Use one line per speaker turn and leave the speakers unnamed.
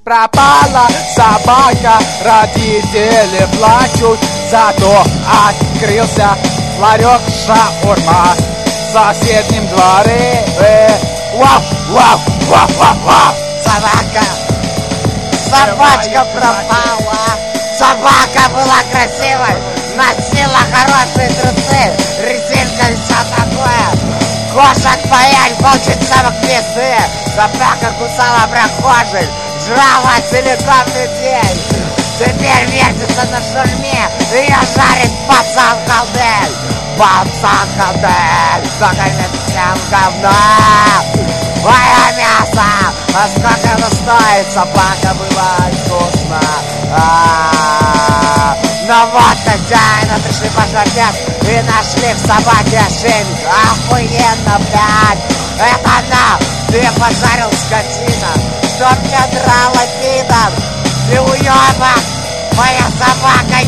Пропала собака, родители плачут, зато открылся ларек шаурма в соседнем дворе. Вау, вау, вау, вау, вау.
Собачка пропала. Собака была красивой, носила хорошие трусы, резинка и все такое. Кошек паять, волчьих самок пизды. Собака кусала прохожих, жрала целиком день. Теперь вертится на шурме, ее жарит пацан Халдель. Пацан Халдель, загорит всем говном. Мое мясо, а сколько оно стоит? Собака бывает вкусно. Но вот хозяина пришли пожарнять и нашли в собаке ошейник. Охуенно, блядь. Это она, ты пожарил скотина, что мне драла пидор. Ты уёбок, моя собака